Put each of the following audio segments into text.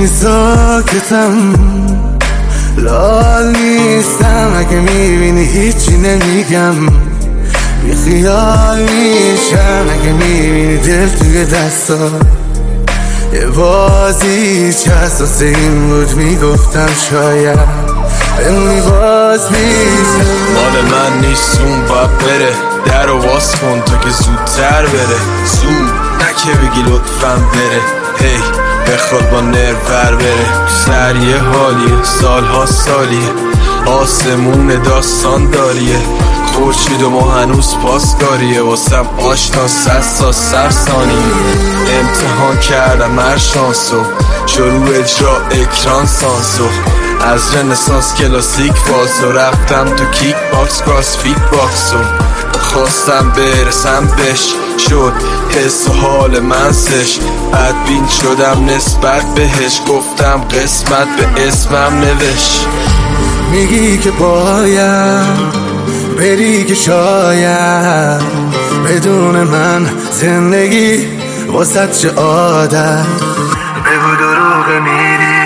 میبینی ساکتم، لال نیستم. اگه میبینی هیچی نمیگم، بی خیال میشم. اگه میبینی دل توی دستا یه بازیچه اساس این بود میگفتم شاید بمونی باز میشم. مال من نیست اون باید بره، در رو باز کن تا که زودتر بره. زود نکه بگی لطفم بره، هی بخواد با نرور بره. سر یه حالیه، سالها سالیه، آسمون داستان داریه. خورشید و ما هنوز پاسداریه، واسم آشنا 100 سال سرسانیه. امتحان کردم هر شانسو، شروع اجرا اکران سانسو. از رنسانس کلاسیک فالسو، رفتم تو کیک باکس کراس فیت باکسو. خواستم برسم بهش، شد حس و حال من سش. بدبین شدم نسبت بهش، گفتم قسمت به اسمم نوش. میگی که باید بری که شاید بدون من زندگی واسه چه عادت. بگو دروغ میری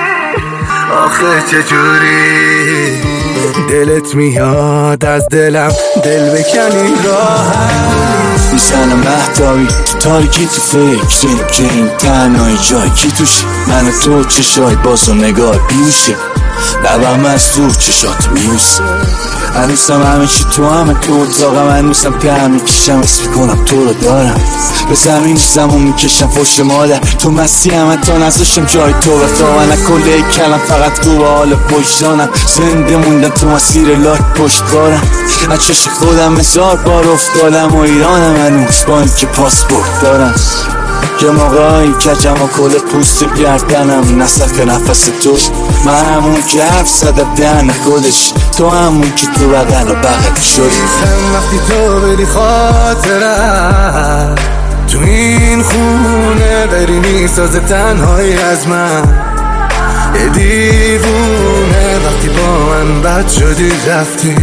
آخه چجوری دلت میاد از دلم دل بکنی راحت. میزنم مهداوی تو تاریکی، تو فکریم که این تنهایی جای کی توش. من و تو چشای باز و نگاه بیوشه، لبم از دور چشات میوسه. هنوزم همه چی تو همه تو اتاقم، هنوزم که میکشم اسم کنم تو رو دارم. به زمین زمون میکشم فوش مادر، تو مستی همه تا نزاشم جای تو و تا من کله کلم فقط رو به حال وجدانم. زنده موندم تو مسیر لاک پشتکارم، از چشم خودم 1000 بار افتادم و ایرانم هنوز با این که پاسپورت دارم. یه موقعی کجم و کل پوست گردنم، نسخ نفس تو. من همون که حرف زدم دهن خودش، تو همون که تو بغل و بغل شدی. وقتی تو بری خاطرم تو این خونه بری میسازه تنهایی از من. یه دیوونه وقتی با من بد شدی رفتی،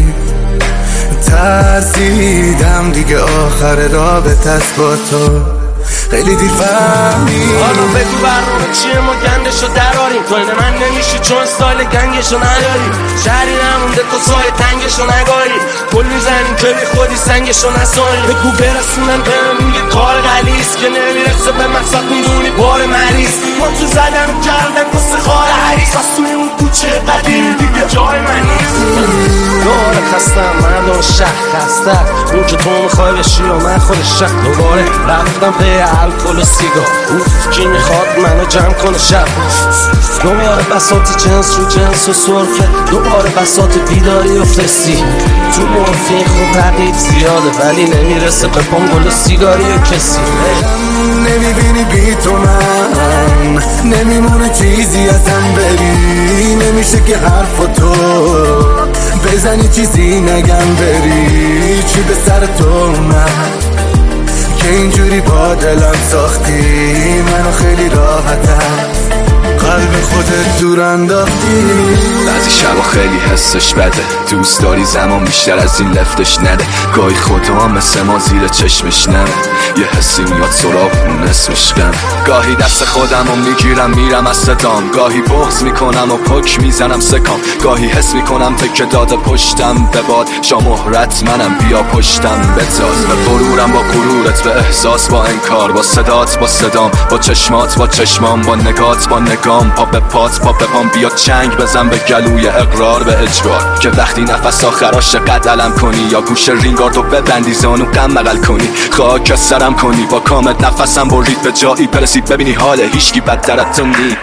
ترسیدم دیگه آخر رابطه است با تو. خیلی دیر فهمی حالا بگو برنامه چیه، ما گندشو دراریم. تو من نمیشی چون سال گنگشو نداری. شهری نمونده تو سای تنگشو نگاری. گل میزنیم که بی خودی سنگشو نساری. بگو برسونن بهم میگه کار غلیظ که نمیرسه به مقصد میدونی بار مریض. ما تو زدن کردن قصه خار حریص، از توی اون کوچه قدیم دیگه جای من نیست. دوباره خستم مردم شهر خسته، اون که تو میخوای بشی و من خود شهر. دوباره رفتم به الکل و سیگار، کی میخواد منو جمع کنه شب. دوباره بساط جنس رو جنس و سرفه، دوباره بساط بیداری و فسی. تو مورفین خود تقیید زیاده ولی نمیرسه به پنگل و سیگاری و کسی. نمیبینی بی تو من نمیمونه چیزی ازم بری. نمیشه که حرف تو بزنی چیزی نگم بری. چی به سر تو من که اینجوری با دلم ساختی منو خیلی راحتم. قلب خودت دور انداختی. بعضی شبا خیلی حسش بده، دوست داری زمان بیشتر از این لفتش نده. گاهی خودها مثل ما زیر چشمش نمه، یه حسی میاد سراغ اون اسمش غمه. گاهی دست خودم رو میگیرم میرم از صدام، گاهی بغض میکنم و پک میزنم سکام. گاهی حس میکنم تکه داده پشتم به باد، شامهرت منم بیا پشتم بتاز. به غرورم با غرورت، به احساس با انکار، با صدات با صدام، با چشمات با چشمام، با نگات با نگام. پا به پات پا به پام، بیا چنگ بزن به گلوی اقرار به اجبار. که وقتی نفس آخراش قدلم کنی یا گوش رینگاردو ببندی زانو غم بغل کنی، خاک سرم کنی با کامت نفسم برید به جایی برسید ببینی حال هیچکی بدتر از تو نی. اگه میبینی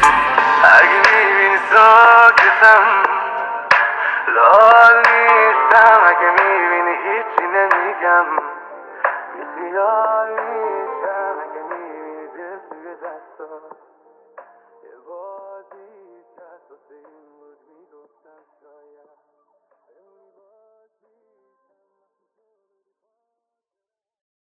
ساکتم لال نیستم. اگه میبینی هیچی نمیگم بی خیال